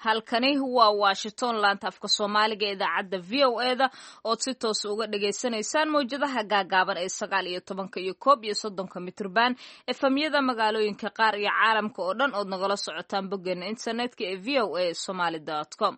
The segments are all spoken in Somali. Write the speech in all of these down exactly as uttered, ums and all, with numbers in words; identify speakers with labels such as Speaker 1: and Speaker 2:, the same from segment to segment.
Speaker 1: halkani waa Washington laanta afka Soomaaliga ee idaacadda V O A da oo si toos uga dhageysanaysaan mowjadaha gaagaaban ee sagaal iyo tobanka iyo koob iyo soddonka mitirban efamyada magaalooyinka qaar iyo caalamka oo dhan ood nagala socotaan boggeena internetka ee v o a somali dot com.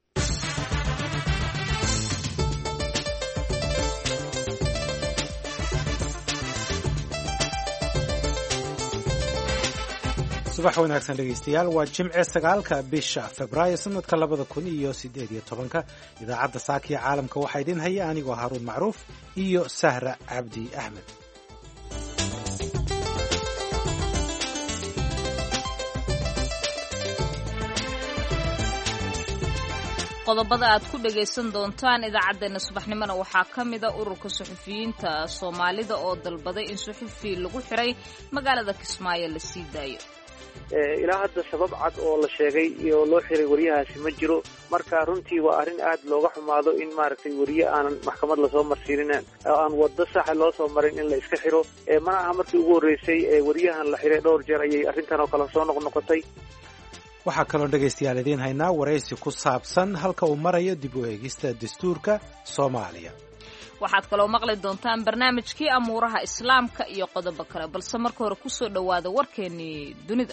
Speaker 2: subax wanaagsan dhegaystayaal waa jimce sagaalka bisha Febraayo sanadka labada kun iyo siddeed iyo tobanka idaacadda saakiya caalamka waxaa idin haya anigoo Haruun Macruuf iyo Sahra Cabdi Ahmed.
Speaker 1: qodobada aad ku dhagaysan doontaan idaacadeena subaxnimona waxaa ka mid ah ururka suxufiyiinta Soomaalida oo dalbaday in suxufi lagu xiray magaalada Kismaayo la sii daayo.
Speaker 3: ilaa hadda sabab cad oo la sheegay iyo loo xiray wariyahaasi ma jiro, marka runtii waa arrin aad looga xumaado in maaragtay wariye aanan maxkamad lasoo marsiinin oo aan waddo saxa loo soo marin in la iska xiro. mana aha markii ugu horreysay wariyahan la xiray, dhowr jeer ayay arrintan oo kale soo noqnoqotay.
Speaker 2: waxaa kaloo dhegaystayaal idiin haynaa waraysi ku saabsan halka uu marayo dib u eegista dastuurka Soomaaliya.
Speaker 1: waxaad kaloo maqli doontaan barnaamijkii amuuraha islaamka iyo qodobo kale, balse marka hore ku soo dhowaada warkeennii dunida.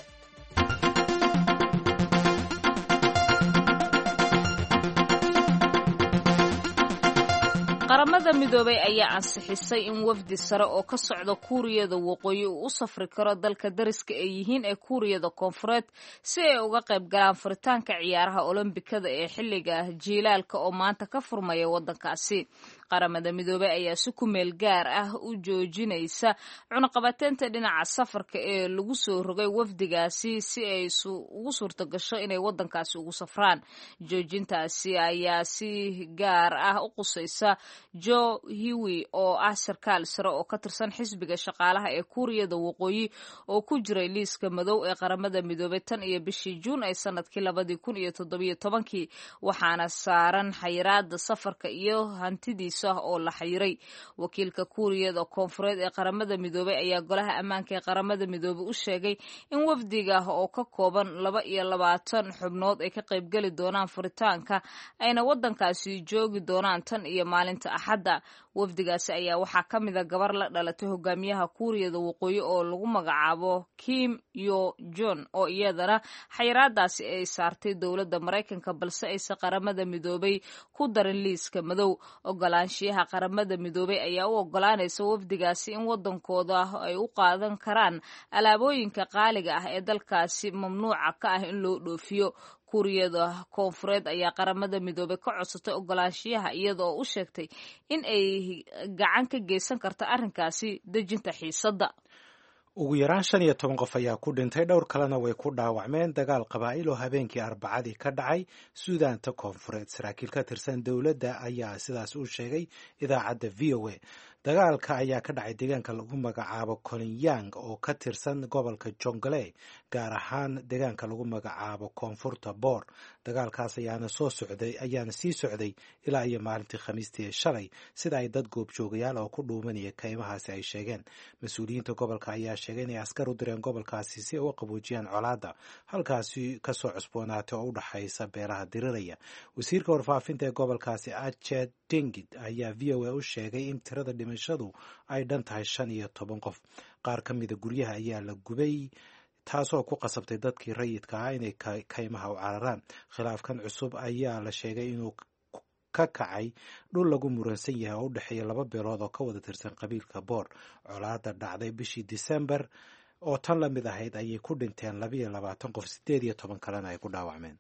Speaker 1: qaramada midoobay ayaa ansixisay in wafdi sare oo ka socda Kuuriyada Waqooyi uu u safri karo dalka dariska ay yihiin ee Kuuriyada Koonfureed si ay uga qayb galaan furitaanka ciyaaraha Olombikada ee xilliga jiilaalka oo maanta ka furmaya waddankaasi. qaramada midoobay ayaa si ku meel gaar ah u joojinaysa cunaqabateynta dhinaca safarka ee lagu soo rogay wafdigaasi si ay ugu suurto gasho inay waddankaasi ugu safraan. joojintaasi ayaa si gaar ah u qusaysa Jo Hiwi oo ah sarkaal sare oo ka tirsan xisbiga shaqaalaha ee Kuuriyada Waqooyi oo ku jiray liiska madow ee qaramada midoobay tan iyo bishii Juun ee sanadkii labadii kun iyo toddobiyo tobankii, waxaana saaran xayiraada safarka iyo hantidiisa oo la xayiray. wakiilka Kuuriyada Koonfureed ee qaramada midoobay ayaa golaha ammaanka ee qaramada midoobay u sheegay in wafdiga oo ka kooban laba iyo labaatan xubnood ay ka qayb gali doonaan furitaanka ayna waddankaasi joogi doonaan tan iyo maalinta Axadda. wafdigaasi ayaa waxaa ka mid a gabar la dhalatay hogaamiyaha Kuuriyada Waqooyi oo lagu magacaabo Kim Yo Jong oo iyadana xayiraadaasi ay saartay dowladda Mareykanka balse aysan qaramada midoobay ku darin liiska madow. ogolaanshiyaha qaramada midoobay ayaa u ogolaanaysa wafdigaasi in waddankooda ay u qaadan karaan alaabooyinka qaaliga ah ee dalkaasi mamnuuca ka ah in loo dhoofiyo. Kuuriyada Koonfureed ayaa qaramada midoobay ka codsatay ogolaanshiyaha iyadoo u sheegtay in ay gacan ka geysan karto arrinkaasi dejinta xiisadda.
Speaker 2: ugu yaraan shan iyo toban qof ayaa ku dhintay, dhowr kalena way ku dhaawacmeen dagaal qabaa'il oo habeenkii Arbacadii ka dhacay Suudaanta Koonfureed. saraakiil ka tirsan dowladda ayaa sidaas u sheegay idaacadda V O A. dagaalka ayaa ka dhacay deegaanka lagu magacaabo Konyang oo ka tirsan gobolka Jonglei, gaar ahaan deegaanka lagu magacaabo Koonfurta Boor. dagaalkaas ayaana soo socday ayaana sii socday ilaa iyo maalintii Khamiistii shalay, sida ay dad goobjoogayaal oo ku dhuumanaya kaymahaasi ay sheegeen. mas-uuliyiinta gobolka ayaa sheegay inay askar u direen gobolkaasi si ay u qaboojiyaan colaadda halkaasi kasoo cusboonaatay oo u dhaxaysa beelaha diriraya. wasiirka warfaafinta ee gobolkaasi Achet Dingid ayaa V O A u sheegay in tirada dhimashadu ay dhan tahay shan iyo toban qof. qaar ka mida guryaha ayaa la gubay, taasoo ku qasabtay dadkii rayidka ah inay kaymaha u cararaan. khilaafkan cusub ayaa la sheegay inuu ka kacay dhul lagu muransan yahay oo u dhexeeya laba beelood oo ka wada tirsan qabiilka Boor. colaadda dhacday bishii Disembar oo tan la mid ahayd ayay ku dhinteen laba iyo labaatan qof, siddeed iyo toban kalena ay ku dhaawacmeen.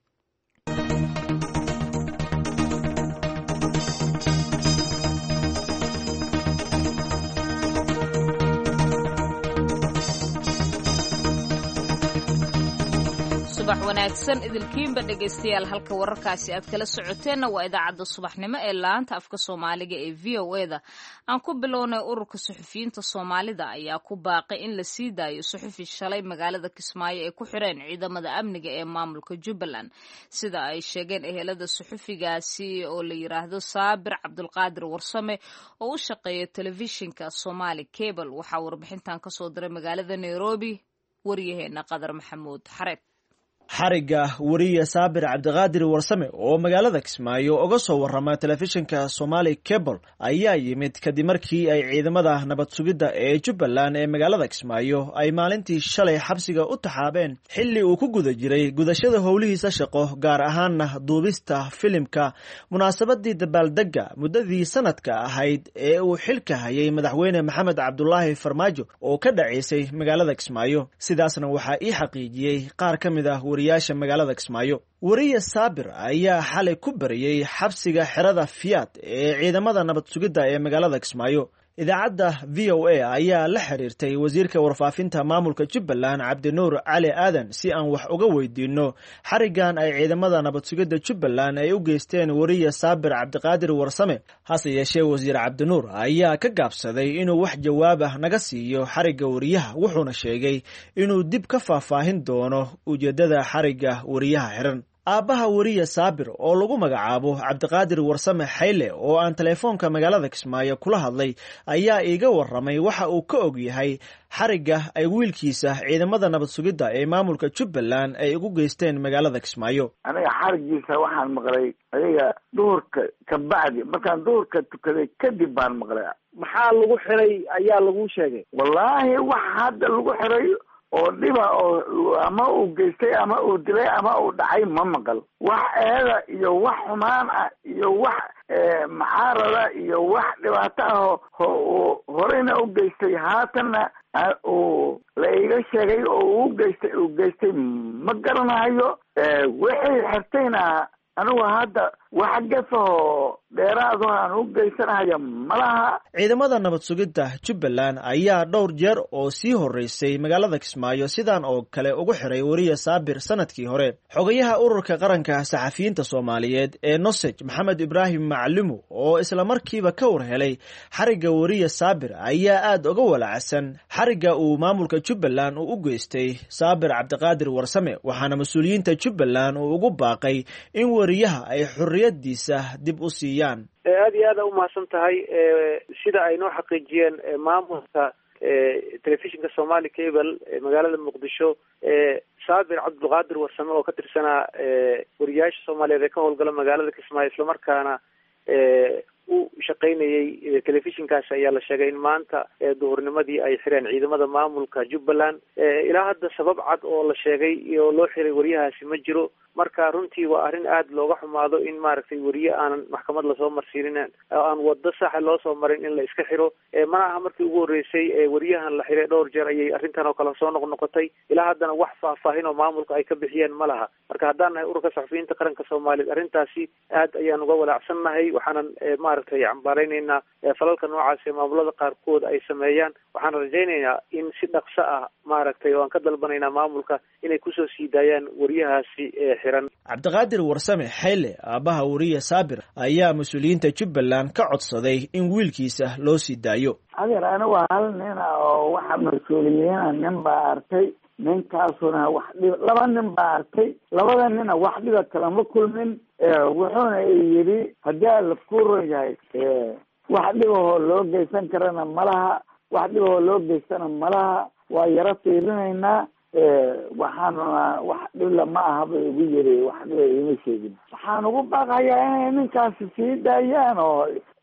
Speaker 1: subax wanaagsan idilkiinba dhegaystayaal, halka wararkaasi aad kala socoteenna waa idaacadda subaxnimo ee laanta afka Soomaaliga ee V O A da. aan ku bilownay ururka suxufiyiinta Soomaalida ayaa ku baaqay in la sii daayo suxufi shalay magaalada Kismaayo ee ku xireen ciidamada amniga ee maamulka Jubbaland, sida ay sheegeen ehelada suxufigaasi oo la yiraahdo Saabir Cabdulqaadir Warsame oo u shaqeeya telefishinka Somali Cable. waxaa warbixintan ka soo diray magaalada Nairobi waryaheena Qadar Maxamuud Xareed.
Speaker 4: xariga wariye saabir cabdiqaadir warsame oo magaalada Kismaayo uga soo warrama telefishinka Somali Cable ayaa yimid kadib markii ay ciidamada nabad sugidda ee Jubbaland ee magaalada Kismaayo ay maalintii shalay xabsiga u taxaabeen xilli uu ku guda jiray gudashada howlihiisa shaqo gaar ahaanna duubista filimka munaasabadii dabaaldega muddadii sanadka ahayd ee uu xilka hayay madaxweyne Maxamed Cabdullaahi Farmaajo oo ka dhaceysay magaalada Kismaayo sidaasna waxaa ii xaqiijiyay qaar ka mid ah wariyaasha magaalada Kismaayo wariye Saabir ayaa xalay ku bariyay xabsiga xerada Fiyaad ee ciidamada nabad sugidda ee magaalada Kismaayo idaacadda V O A ayaa la xiriirtay wasiirka warfaafinta maamulka Jubbaland Cabdinuur Cali Aadan si aan wax uga weydiino xarigan ay ciidamada nabad sugidda Jubbaland ay u geysteen wariye Saabir Cabdiqaadir Warsame hase yeeshee wasiir Cabdinuur ayaa ka gaabsaday inuu wax jawaab ah naga siiyo xariga wariyaha wuxuuna sheegay inuu dib ka faahfaahin doono ujeedada xariga wariyaha xiran aabaha wariye Saabir oo lagu magacaabo Cabdiqaadir Warsame Xayle oo aan telefoonka magaalada Kismaayo kula hadlay ayaa iiga warramay waxa uu ka og yahay xariga ay wiilkiisa ciidamada nabad sugidda ee maamulka Jubbaland ay ugu geysteen magaalada Kismaayo
Speaker 5: aniga xarigiisa waxaan maqlay adiga duurka ka bacdi markaan duurka tukaday kadib baan maqlay
Speaker 3: maxaa lagu xiray ayaa lagu sheegay
Speaker 5: wallaahi wax hadda lagu xiray oo dhiba oo ama uu geystay ama uu dilay ama uu dhacay ma maqal wax eeda iyo wax xumaan ah iyo wax macaarada iyo wax dhibaato ah oo horeyna u geystay haatanna uu la iga sheegay oo uu geystay uu geystay ma garanayo wixii xirtayna anigu hadda wax gafaho dheeraado aan u geysanayo malaha
Speaker 4: ciidamada nabad sugidda Jubbaland ayaa dhowr jeer oo sii horeysay magaalada Kismaayo sidaan oo kale ugu xiray wariye Saabir sanadkii hore xogayaha ururka qaranka saxafiyiinta Soomaaliyeed ee Nosej Maxamed Ibraahim Maclumo oo isla markiiba ka war helay xariga wariye Saabir ayaa aad uga walacsan xariga uu maamulka Jubbaland uu u geystay Saabir Cabdiqaadir Warsame waxaana mas'uuliyiinta Jubbaland uu ugu baaqay in wariyaha ay xurriyadiisa dib u siiyaan
Speaker 3: aad iyo aad u mahadsan tahay sida ay noo xaqiijiyeen maamulka telefishinka Somali Cable magaalada Muqdisho Saabir Cabdiqaadir Warsame oo ka tirsanaa wariyaasha Soomaaliyeed ee ka howlgala magaalada Kismaayo isla markaana u shaqaynayay telefishinkaas ayaa la sheegay in maanta duhurnimadii ay xireen ciidamada maamulka Jubbaland ilaa hadda sabab cad oo la sheegay iyo loo xiray wariyahaasi ma jiro marka runtii waa arrin aad looga xumaado in maaragtay wariye aanan maxkamad lasoo marsiinin aan wado saxa loo soo marin in la iska xiro mana aha markii ugu horeysay wariyahan la xiray dhowr jeer ayay arrintan oo kale soo noqnoqotay ilaa haddana wax faahfaahin oo maamulka ay ka bixiyeen ma laha marka haddaan nahay ururka saxafiyiinta qaranka Soomaaliyeed arrintaasi aad ayaan uga walaacsannahay waxaanan maaragtay cambaaraynaynaa falalka noocaas ee maamulada qaarkood ay sameeyaan waxaan rajaynaynaa in si dhaqso ah maaragtay oo aan ka dalbanaynaa maamulka inay kusoo sii daayaan wariyahaasi xiran
Speaker 4: Cabdiqaadir Warsame Xayle aabaha wariye Saabir ayaa mas'uuliyiinta Jubbaland ka codsaday in wiilkiisa loo sii daayo
Speaker 5: adeer anigu hal nin oo waxa mas'uuliyiin nin baa arkay ninkaasuna wax dhib laba nin baa arkay labada nin wax dhiba kala ma kulmin wuxuuna yiri hadaa la fuurayahay wax dhiboo loo geysan karana malaha wax dhiboo loo geystana malaha waa yara fiirinaynaa waxaan wax dhib ma aha bay ugu yiri wax dhib ima sheegin waxaan ugu baaqayaa inay ninkaasi sii daayaan oo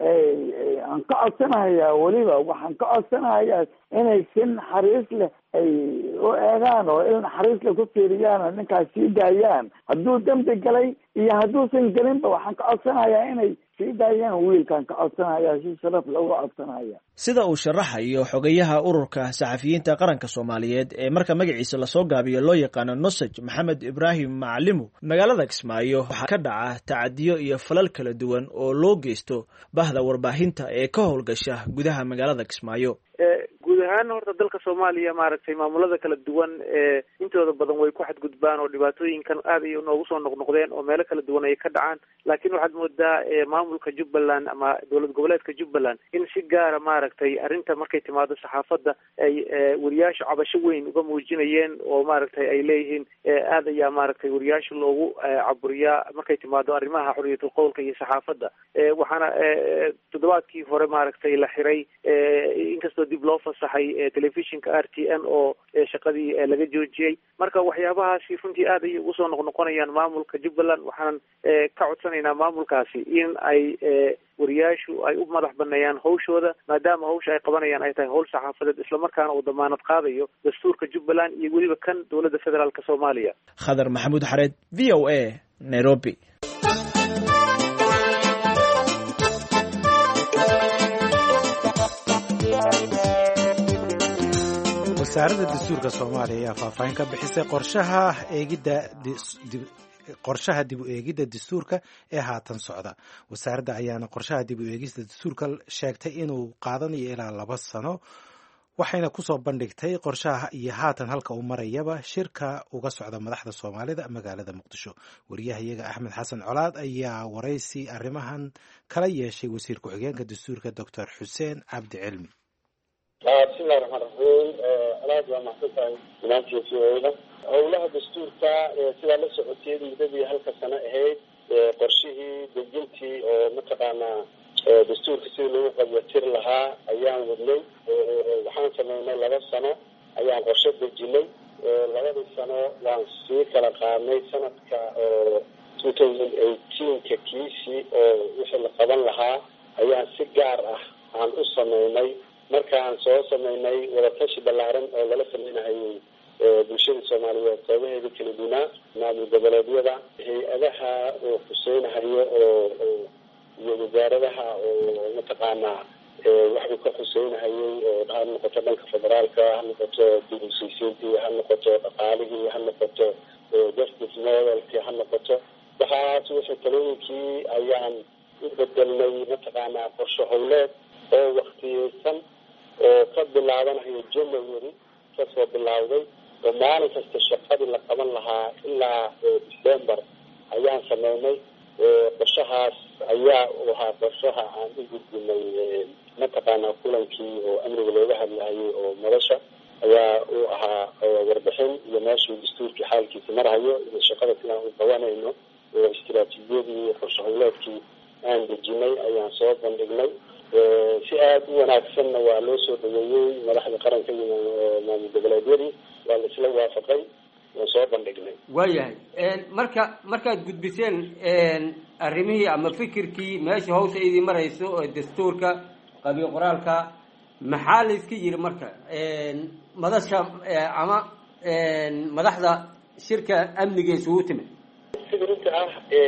Speaker 5: aan ka codsanayaa weliba waxaan ka codsanayaa inay si naxariis leh ay u eegaan oo il naxariis leh ku fiiriyaan oo ninkaas sii daayaan hadduu dambi galay iyo hadduusan gelinba waxaan ka codsanayaa inay sii daayaan wiilkaan ka codsanayaa si sharaf looga codsanaya
Speaker 4: sida uu sharaxayo xogayaha ururka saxafiyiinta qaranka Soomaaliyeed ee marka magaciisa la soo gaabiyo loo yaqaan Nosej Maxamed Ibraahim Maclumo magaalada Kismaayo waxa ka dhaca tacadiyo iyo falal kala duwan oo loo geysto bahda warbaahinta ee ka howlgasha gudaha magaalada Kismaayo
Speaker 3: guud ahaan horta dalka Soomaaliya maaragtay maamulada kala duwan ee intooda badan way ku xadgudbaan oo dhibaatooyinkan aad ay noogu soo noqnoqdeen oo meelo kala duwan ay ka dhacaan laakiin waxaad moodaa maamulka Jubbaland ama dowlad goboleedka Jubbaland in si gaar ah maaragtay arrinta markay timaado saxaafadda ay wariyaasha cabasho weyn uga muujinayeen oo maaragtay ay leeyihiin aad ayaa maaragtay wariyaasha loogu caburiyaa markay timaado arrimaha xorriyatul qowlka iyo saxaafadda waxaana toddobaadkii hore maaragtay la xiray inkastoo dib loo fasaxay baxay telefishinka r t n oo shaqadii laga joojiyey. marka waxyaabahaasi runtii aad ayay ugu soo noqnoqonayaan maamulka Jubbaland. waxaan ka codsanaynaa maamulkaasi in ay wariyaashu ay u madax baneeyaan hawshooda, maadaama hawsha ay qabanayaan ay tahay hawl saxaafadeed, islamarkaana uu damaanad qaadayo dastuurka Jubbaland iyo weliba kan dowladda federaalka Soomaaliya.
Speaker 4: Khadar Maxamuud Xareed, V O A, Nairobi.
Speaker 2: wasaaradda dastuurka Soomaaliya ayaa faahfaahin ka bixisay qorshaha eegidda qorshaha dib u eegidda dastuurka ee haatan socda. wasaaradda ayaana qorshaha dib u eegista dastuurka sheegtay inuu qaadanayo ilaa laba sano, waxayna kusoo bandhigtay qorshaha iyo haatan halka uu marayaba shirka uga socda madaxda Soomaalida magaalada Muqdisho. wariyahayaga Axmed Xasan Colaad ayaa waraysi arrimahan kala yeeshay wasiir ku-xigeenka dastuurka Doctor Xuseen Cabdi Cilmi.
Speaker 6: bismillahi raxmaani raxiim. alaad waa mahadsantahay finaantiisa howlaha dastuurka sidaa la socotay muddadii halka sano ahayd qorshihii dejintii oo mataqaanaa dastuurka sidii lagu qabyatiri lahaa ayaan wadnay. waxaan sameynay laba sano ayaan qorshe dejinay. labadii sano waan sii kala qaadnay. sanadka two thousand eighteenka kiisii oo wixii la qaban lahaa ayaan si gaar ah aan u sameynay. markaan soo sameynay wadatashi ballaaran oo lala sameynahayay bulshada Soomaaliyeed qeybaheeda kala duwanaa, maamul goboleedyada, hay-adaha oo xuseynahayo oo iyo wasaaradaha oo mataqaanaa waxbuu ka xuseynahayay oo ha noqoto dhanka federaalka, ha noqoto dib u heshiisiintii, ha noqoto dhaqaalihii, ha noqoto justice modelkii, ha noqoto waxaas wixii talooyinkii ayaan u bedelnay mataqaanaa qorshe howleed oo waktiyeysan oo ka bilaabanayo January kasoo bilowday oo maalin kasta shaqadii la qaban lahaa ilaa December ayaan sameynay. qorshahaas ayaa ahaa qorshaha aan u gudbinay mataqaanaa kulankii oo amniga looga hadlayay oo madasha ayaa uu ahaa warbixin iyo meeshii dastuurkii xaalkiisa marahayo iyo shaqada sidaan u qabanayno oo istiraatiijiyadii qorshe howleedkii aan dejinay ayaan soo bandhignay. si aad u wanaagsanna waa loo soo dhaweeyey madaxda qaranka iyo maamul goboleedyadii, waa la isla waafaqay, waan soo bandhignay.
Speaker 7: waayahay marka markaad gudbiseen arrimihii ama fikirkii meesha hawsha idii marayso oo dastuurka qabiil qoraalka, maxaa la iska yiri marka madasha ama madaxda shirka amniga isugu timid?
Speaker 6: fikirka ah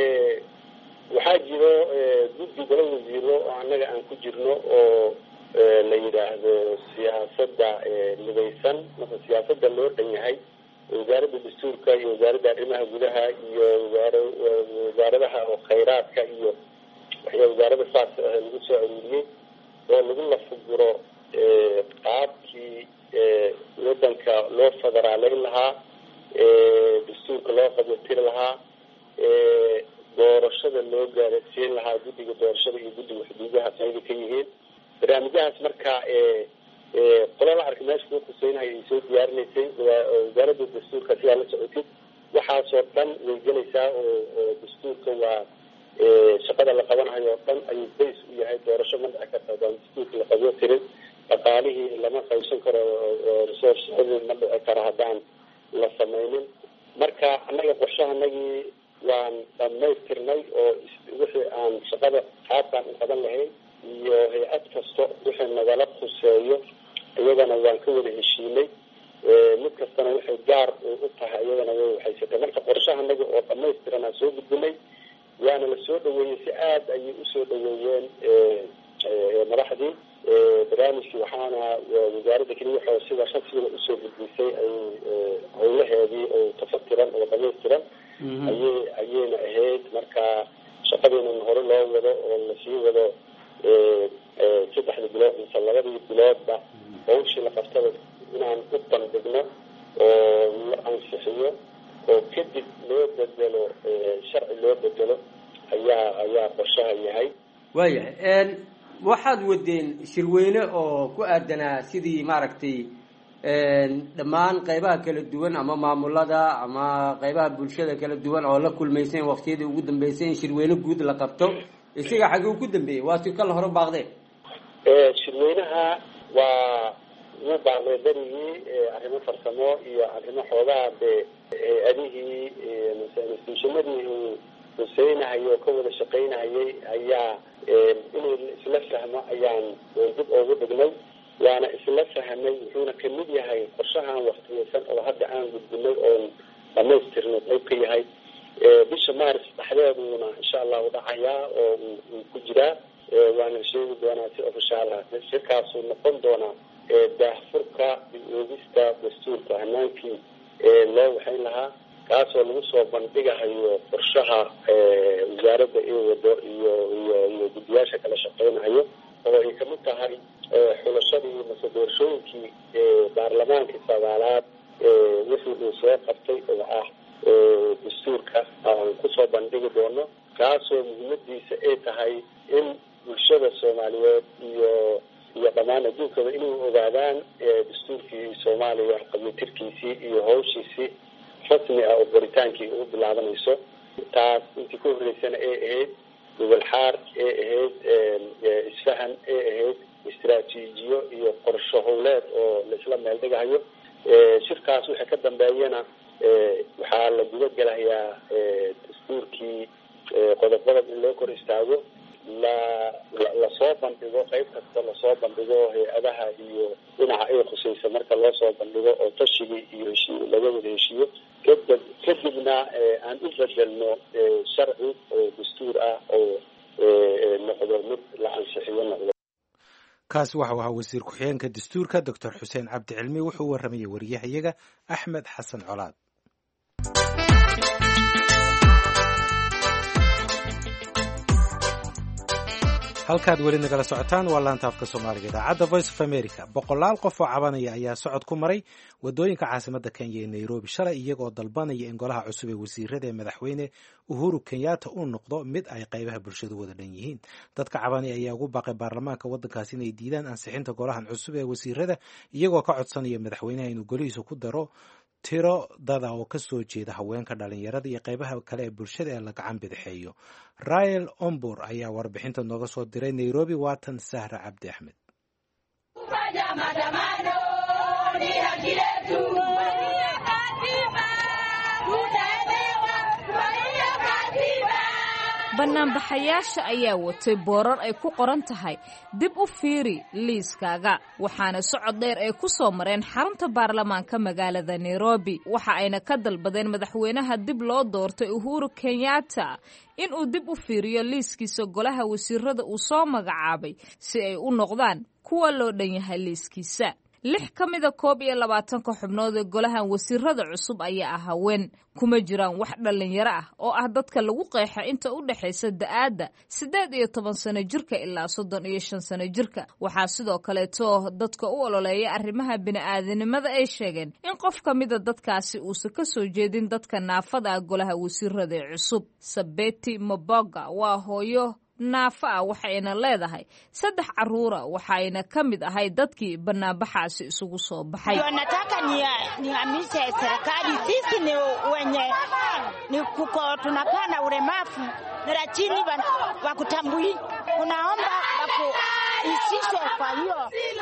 Speaker 6: waxaa jiro guddi golo wasiiro oo annaga aan ku jirno oo la yidhaahdo siyaasadda midaysan. marka siyaasadda loo dhan yahay wasaaradda dastuurka iyo wasaaradda arrimaha gudaha iyo wasaaradaha oo khayraadka iyo waxyaa wasaarada saas lagu soo aruuriyey oo lagu lafuguro qaabkii wadanka loo federaaleyn lahaa, dastuurka loo qabyatiri lahaa, doorashada loo gaarsiin lahaa, guddiga doorashada iyo guddiga xuduudaha qayb ka yihiin. barnaamijyahaas marka qola la arkay meesha ku xuseynahay ay soo diyaarinaysay wasaaradda dastuurka sidaa la socotid. waxaasoo dhan way gelaysaa oo dastuurka waa shaqada la qabanayo oo dhan ayuu bays u yahay. doorasho ma dhici karta hadaan dastuurka la qabyo tirin, dhaqaalihii lama qaybsan karo, resourcehadii ma dhici karo haddaan la sameynin. marka annaga qorshahanagii waan dhamaystirnay oo wixii aan shaqada qaabkaan u qaban lahayn iyo hay-ad kasto wixii nagala khuseeyo iyadana waan ka wada heshiinay. mid kastana waxay gaar u tahay iyadana way waxaysatay. marka qorshahanaga oo dhamaystiran aan soo gudbinay, waana la soo dhaweeyey. si aad ayay usoo dhaweeyeen madaxdii barnaamijkii. waxaana wasaaradda keliya waxoo sida rasmiga usoo gudbisay ay howlaheedii oo tafatiran oo dhamaystiran ayay ayayna ahayd. marka shaqadiinan hore loo wado oo lasii wado saddexda bilood mise labadii biloodba hawshii la qabtada inaan u bandhigno oo la ansixiyo oo kadib loo bedelo sharci loo bedelo ayaa ayaa qorshaha yahay.
Speaker 7: waayahay waxaad wadeen shirweyne oo ku aadanaa sidii maaragtay dhammaan qaybaha kala duwan ama maamulada ama qaybaha bulshada kala duwan oo la kulmayseen waqtiyadii ugu dambeysay in shirweyne guud la qabto. isaga xagee ugu dambeeyey? waa si kala hore baaqdeen.
Speaker 6: shirweynaha waa wuu baaqday berigii arrimo farsamo iyo arrimo xoogaa dee adihii institutionadii uu huseynahayo oo ka wada shaqaynahayay ayaa inay isla fahmo ayaan dib ugu dhignay waana isla fahmay wuxuuna kamid yahay qorshahan waqtiyeysan oo hadda aan gudbinay oon dhamaystirnay qayb ka yahay bisha maaris dhexdeeduna insha allahu dhacayaa oo uu ku jiraa waana sheegi doonaa si ofishaal ah shirkaasuu noqon doonaa daahfurka dib-oogista dastuurka hanaankii loo waxayn lahaa kaasoo lagu soo bandhigahayo qorshaha wasaaradda iyo wado iyo iyo iyo guddiyaasha kala shaqeynayo oo ay kamid tahay xulashadii mase doorashooyinkii baarlamaankii sagaalaad wixii uu soo qabtay oo ah dastuurka aan kusoo bandhigi doono kaasoo muhiimadiisa ay tahay in bulshada soomaaliyeed iyo iyo dhammaan adduunkaba inay ogaadaan dastuurkii soomaaliya qabitirkiisii iyo hawshiisii rasmi ah oo baritaankii ugu bilaabanayso taas intii ka horreysana ay ahayd gobol xaar ay ahayd isfahan ay ahayd istaraatiijiyo iyo qorsho howleed oo laisla meel dhigahayo shirkaas wixii ka dambeeyana waxaa la guda gelayaa dastuurkii qodob qodob in loo kor istaago la lasoo bandhigo qayb kasta lasoo bandhigo hay-adaha iyo dhinaca ay khusaysa marka loo soo bandhigo oo tashigii iyo heshiiyo laga wada heshiiyo kadib kadibna aan u bedelno sharci oo dastuur ah oo noqdo mid la ansixiyo noqdo.
Speaker 2: kaasi waxau ahaa wasiir ku-xigeenka dastuurka doctor xuseen cabdi cilmi wuxuu u waramayay wariyahayaga axmed xasan colaad. halkaad weli nagala socotaan waa laanta afka soomaaliga idaacadda voice of america. boqolaal qof oo cabanaya ayaa socod ku maray wadooyinka caasimadda kenya ee nairobi shalay iyagoo dalbanaya in golaha cusub ee wasiirada ee madaxweyne uhuru kenyatta uu noqdo mid ay qaybaha bulshadu wada dhan yihiin. dadka cabanaya ayaa ugu baaqay baarlamaanka waddankaasi inay diidaan ansixinta golahan cusub ee wasiirada iyagoo ka codsanaya madaxweynaha inuu golihiisa ku daro tiro dada oo ka soo jeeda haweenka dhalinyarada iyo qaybaha kale ee bulshada ee la gacan bidixeeyo. rael ombur ayaa warbixinta nooga soo diray nairobi. waatan sahra cabdi axmed.
Speaker 1: banaanbaxayaasha ayaa watay boorar ay ku qoran tahay dib u fiiri liiskaaga, waxaana socod dheer ay ku soo mareen xarunta baarlamaanka magaalada Nairobi. waxa ayna ka dalbadeen madaxweynaha dib loo doortay Uhuru Kenyatta in uu dib u fiiriyo liiskiisa golaha wasiirada uu soo magacaabay si ay u noqdaan kuwa loo dhan yahay liiskiisa. lix ka mida koob iyo labaatanka xubnood ee golahan wasiirada cusub ayaa ah haween, kuma jiraan wax dhalinyaro ah oo ah dadka lagu qeexa inta u dhexaysa da'aadda siddeed iyo toban sano jirka ilaa soddon iyo shan sano jirka. waxaa sidoo kaleeto dadka u ololeeya arrimaha bini'aadanimada ay sheegeen in qof ka mida dadkaasi uusan ka soo jeedin dadka naafada ah golaha wasiirada ee cusub. Sabeti Maboga waa hooyo naafa ah waxayna leedahay saddex caruura, waxayna ka mid ahay dadkii banaanbaxaasi isugu soo baxay.
Speaker 8: Nataka ni nihamishe serikali, sisi ni wenye ni kuko tunapana ulemavu na chini wa kutambui, unaomba wako isishe kwa hiyo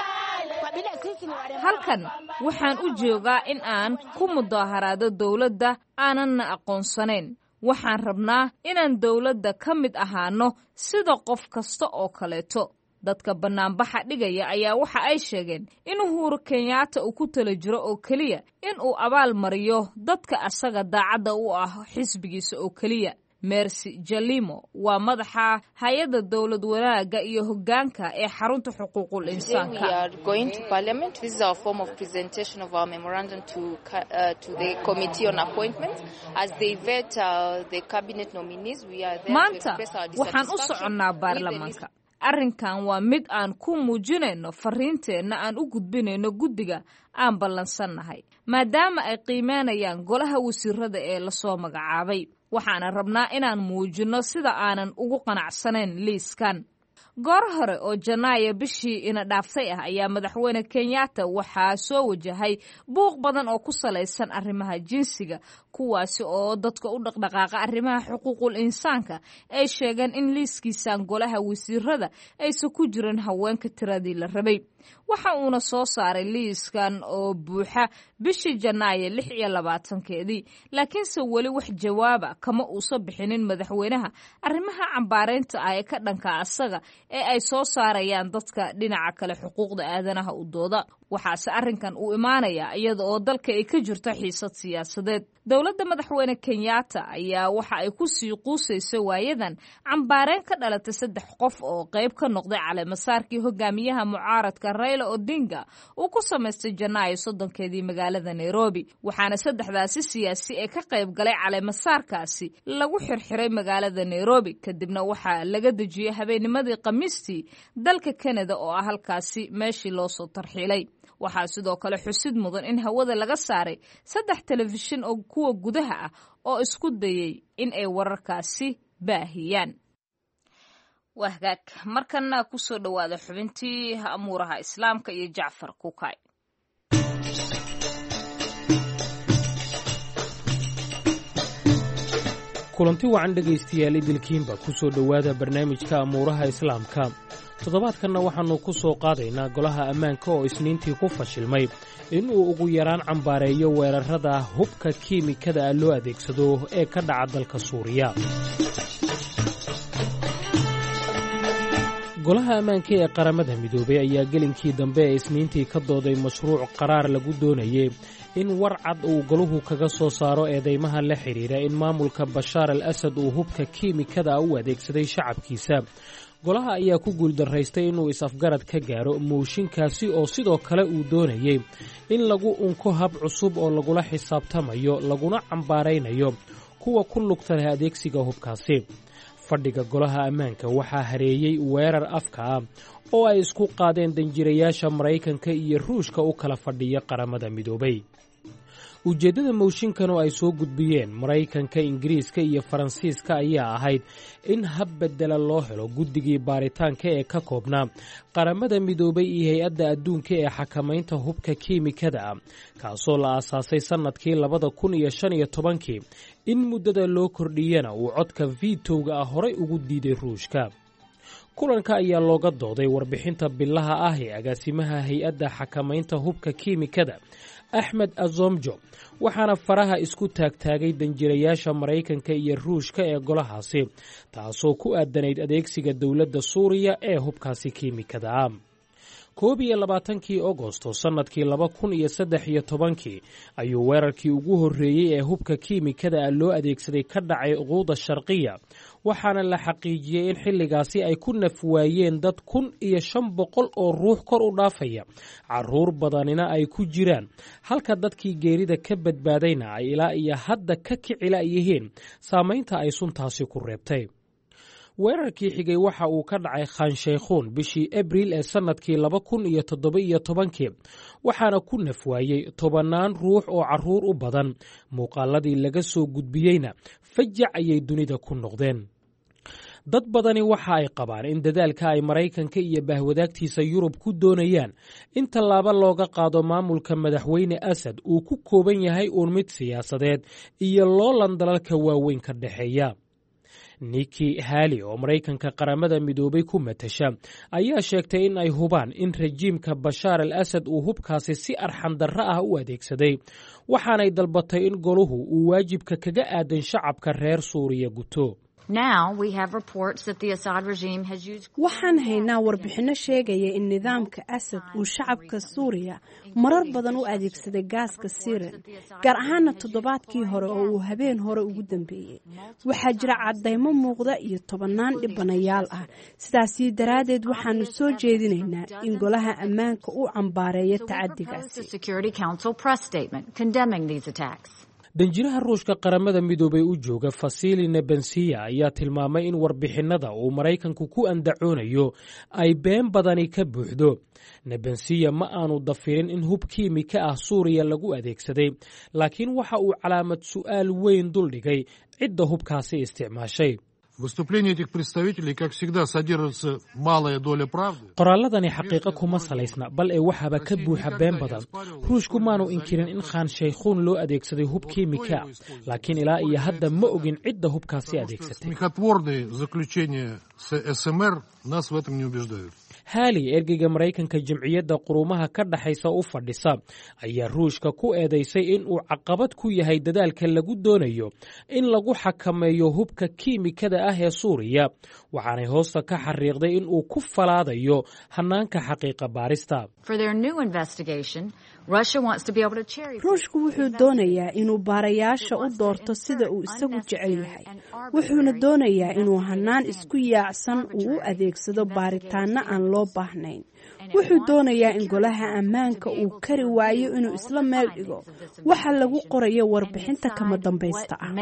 Speaker 8: kwa bila sisi ni walemavu. Halkan
Speaker 1: waxaan u joogaa in aan ku mudaharaado dawladda aanan aqoonsanayn. waxaan rabnaa inaan dawladda ka mid ahaano sida qof kasta oo kaleeto. dadka banaanbaxa dhigaya ayaa waxa ay sheegeen in Uhuru Kenyatta uu ku tala jiro oo keliya in uu abaal mariyo dadka asaga daacadda u ah xisbigiisa oo keliya. Mercy Jalimo waa madaxa hay'adda dawlad wanaaga iyo hoggaanka ee xarunta xuquuqul insaanka.
Speaker 9: We are going to parliament. This is our form of presentation of our memorandum to uh, to the committee on appointments as they vet uh, the cabinet nominees. We are there to express our dissatisfaction.
Speaker 1: Waxaan u soconnaa baarlamaanka. arrinkan waa mid aan ku muujinayno fariinteenna aan u gudbinayno guddiga aan ballansannahay maadaama ay qiimeynayaan golaha wasiirada ee lasoo magacaabay. waxaana rabnaa inaan muujinno sida aanan ugu qanacsanayn liiskan. goor hore oo Janaayo bishii ina dhaaftay ah ayaa madaxweyne Kenyatta waxaa soo wajahay buuq badan oo ku salaysan arrimaha jinsiga, kuwaasi oo dadka u dhaqdhaqaaqa arrimaha xuquuqul insaanka ay sheegeen in liiskiisan golaha wasiirada aysan ku jirin haweenka tiradii la rabay. waxa uuna soo saaray liiskan oo buuxa bishii janaayo lix iyo labaatankeedii laakiinse weli wax jawaaba kama uusan bixinin madaxweynaha arrimaha cambaareynta ah ee ka dhanka asaga ee ay soo saarayaan dadka dhinaca kale xuquuqda aadanaha u dooda waxaase arrinkan uu imaanayaa iyada oo dalka ay ka jirto xiisad siyaasadeed dowladda madaxweyne kenyatta ayaa waxa ay ku sii quusayso waayadan cambaareen ka dhalatay saddex qof oo qayb ka noqday caleemasaarkii hogaamiyaha mucaaradka Raila Odinga uu ku samaystay janaayo soddonkeedii magaalada Nairobi waxaana saddexdaasi siyaasi ee ka qayb galay caleemasaarkaasi lagu xirxiray magaalada Nairobi kadibna waxaa laga dejiyay habeennimadii Khamiistii dalka Canada oo ah halkaasi meeshii loo soo tarxiilay waxaa sidoo kale xusid mudan in hawada laga saaray saddex telefishin oo kuwa gudaha ah oo isku dayay in ay wararkaasi baahiyaan wahgaag markana ku soo dhawaada xubintii amuuraha islaamka iyo Jacfar Kukay
Speaker 10: kulanti wacan dhegaystayaal idilkiinba ku soo dhowaada barnaamijka amuuraha islaamka toddobaadkanna waxaannu ku soo qaadaynaa golaha ammaanka oo isniintii ku fashilmay inuu ugu yaraan cambaareeyo weerarrada hubka kiimikada ah loo adeegsado ee ka dhaca dalka suuriya golaha ammaanka ee qaramada midoobay ayaa gelinkii dambe ee isniintii ka dooday mashruuc qaraar lagu doonayay in war cad uu goluhu kaga soo saaro eedeymaha la xidhiidha in maamulka bashaar al asad uu hubka kiimikada u adeegsaday shacabkiisa golaha ayaa ku guuldaraystay inuu is-afgarad ka gaaro mooshinkaasi oo sidoo kale uu doonayay in lagu unko hab cusub oo lagula xisaabtamayo laguna cambaaraynayo kuwa ku lugta leh adeegsiga hubkaasi fadhiga golaha ammaanka waxaa hareeyey weerar afka ah oo ay isku qaadeen danjirayaasha Maraykanka iyo Ruushka u kala fadhiya qaramada midoobay ujeeddada mooshinkan oo ay soo gudbiyeen Maraykanka, Ingiriiska iyo Faransiiska ayaa ahayd in hab bedela loo helo guddigii baaritaanka ee ka koobnaa qaramada midoobay iyo hay-adda adduunka ee xakamaynta hubka kiimikada ah kaasoo la aasaasay sannadkii labada kun iyo shan iyo tobankii in muddada loo kordhiyana uu codka vitowga ah horay ugu diiday Ruushka kulanka ayaa looga dooday warbixinta bilaha ah ee agaasimaha hay-adda xakamaynta hubka kiimikada Axmed Azomjo waxaana faraha isku taagtaagay danjirayaasha Maraykanka iyo Ruushka ee golahaasi taasoo ku aadanayd adeegsiga dowladda Suuriya ee hubkaasi kiimikada ah koob iyo labaatankii Agoosto sannadkii laba kun iyo saddex iyo tobankii ayuu weerarkii ugu horreeyey ee hubka kiimikada ah loo adeegsaday ka dhacay Quuda Sharqiya waxaana la xaqiijiyey in xilligaasi ay ku naf waayeen dad kun iyo shan boqol oo ruux kor u dhaafaya carruur badanina ay ku jiraan halka dadkii geerida ka badbaadayna ay ilaa iyo hadda ka kicila yihiin saamaynta ay suntaasi ku reebtay weerarkii xigay waxa uu ka dhacay Khan Sheikhoun bishii Abriil ee sannadkii laba kun iyo toddoba iyo tobankii waxaana ku naf waayey tobannaan ruux oo carruur u badan muuqaaladii laga soo gudbiyeyna fajac ayay dunida ku noqdeen dad badani waxa ay qabaan in dadaalka ay Maraykanka iyo bahwadaagtiisa Yurub ku doonayaan in tallaabo looga qaado maamulka madaxweyne Asad uu ku kooban yahay uun mid siyaasadeed iyo loolan dalalka waaweyn ka dhexeeya Nikki Haley oo Maraykanka qaramada midoobay ku matasha ayaa sheegtay in ay hubaan in rajiimka Bashaar al-Asad uu hubkaasi si arxan darro ah u adeegsaday waxaanay dalbatay in goluhu uu waajibka kaga aadan shacabka reer Suuriya guto
Speaker 11: waxaan haynaa warbixinno sheegaya in nidaamka Asad uu shacabka Suuriya marar badan u adeegsaday gaaska siren gaar ahaana toddobaadkii hore oo uu habeen hore ugu dambeeyey waxaa jira caddaymo muuqda iyo tobannaan dhibanayaal ah sidaasi daraaddeed waxaanu soo jeedinaynaa in golaha ammaanka uu cambaareeyo tacadigaasi
Speaker 10: danjiraha Ruushka qaramada midoobay u jooga Vasily Nebensiya ayaa tilmaamay in warbixinnada uu Maraykanku ku andacoonayo ay been badani ka buuxdo Nebensiya ma aanu dafirin in hub kiimika ah Suuriya lagu adeegsaday laakiin waxa uu calaamad su'aal weyn dul dhigay cidda hubkaasi isticmaashay qoraalladani xaqiiqo kuma salaysna bal ee waxaaba ka buuxa been badan ruushku maanu inkirin in Khan Sheikhoun loo adeegsaday hub kiimika laakiin ilaa iyo hadda ma ogin cidda hubkaasi adeegsatay haali ergeyga maraykanka jamciyadda quruumaha ka dhaxaysa u fadhisa ayaa ruushka ku eedaysay in uu caqabad ku yahay dadaalka lagu doonayo in lagu xakameeyo hubka kiimikada ah ee suuriya waxaanay hoosta ka xariiqday in uu ku falaadayo hanaanka xaqiiqa baarista.
Speaker 11: ruushku wuxuu doonayaa inuu baarayaasha u doorto sida uu isagu jecel yahay, wuxuuna doonayaa inuu hanaan isku yaacsan uu u adeegsado baaritaano aan loo baahnayn. wuxuu doonayaa in golaha ammaanka uu kari waayo inuu isla meel dhigo waxa lagu qorayo warbixinta kama dambaysta ah.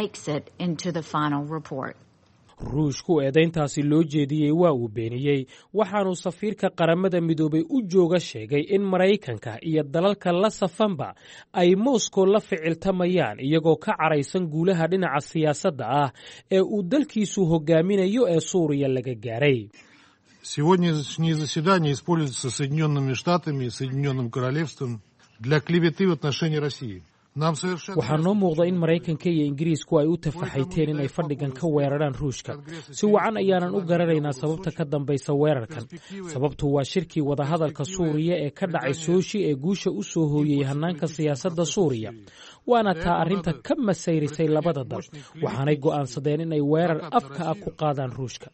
Speaker 10: ruushku eedayntaasi loo jeediyey waa uu beeniyey, waxaanuu safiirka qaramada midoobay u jooga sheegay in maraykanka iyo dalalka la safanba ay Moscow la ficiltamayaan iyagoo ka caraysan guulaha dhinaca siyaasadda ah ee uu dalkiisu hogaaminayo ee Suuriya laga gaaray.
Speaker 12: Сегодняшнее заседание используется Соединенными Штатами и Соединенным Королевством для клеветы в отношении России.
Speaker 10: waxaa noo muuqda in maraykanka iyo ingiriisku ay u tafaxayteen in ay fadhigan ka weeraraan ruushka. si wacan ayaanan u garanaynaa sababta ka dambaysa weerarkan. sababtu waa shirkii wadahadalka suuriya ee ka dhacay sooshi ee guusha u soo hooyey hanaanka siyaasadda suuriya, waana taa arrinta ka masayrisay labada dal, waxaanay go'aansadeen inay weerar afka ah ku qaadaan ruushka.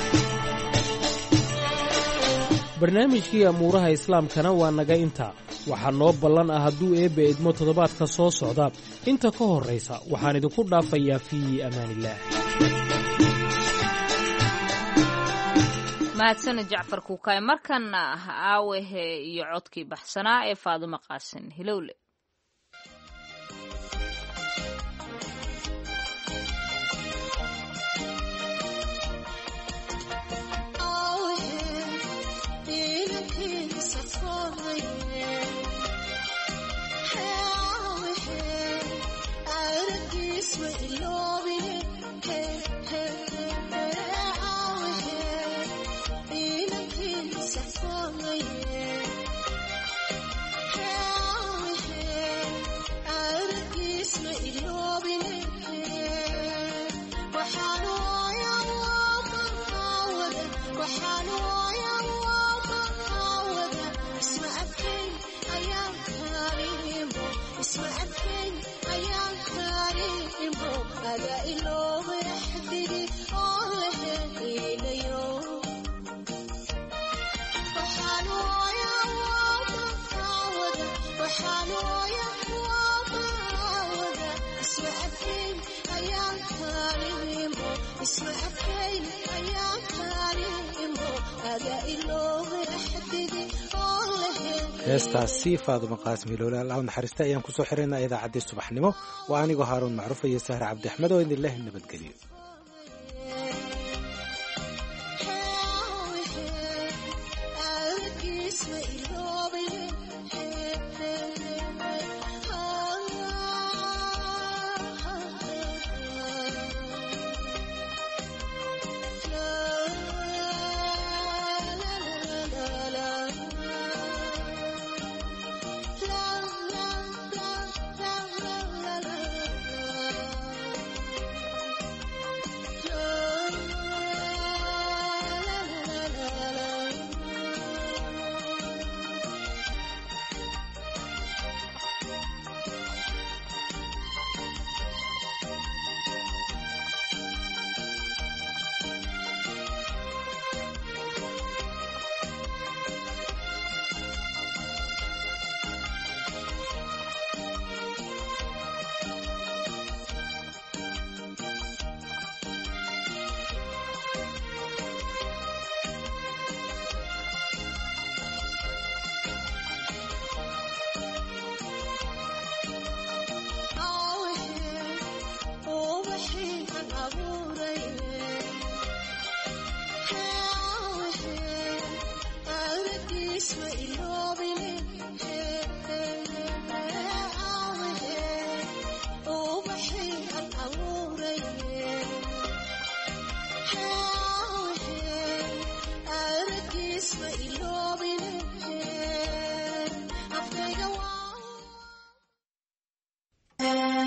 Speaker 10: barnaamijkii amuuraha islaamkana waa naga intaa. waxaa noo ballan ah hadduu eebbe idmo toddobaadka soo socda. inta ka horraysa waxaan idinku dhaafayaa fii amaanillaah.
Speaker 1: mahadsana jacfar kuukaay. markanna aawehe iyo codkii baxsanaa ee Faadumo Qaasin Hilowle.
Speaker 2: heestaasi Faadumo Qaasim Hilowle Allah naxariista ayaan ku soo xiraynaa idaacaddii subaxnimo. waa anigoo Haaruun Macruuf iyo Sahra Cabdi Axmed oo idin leh nabadgelyo.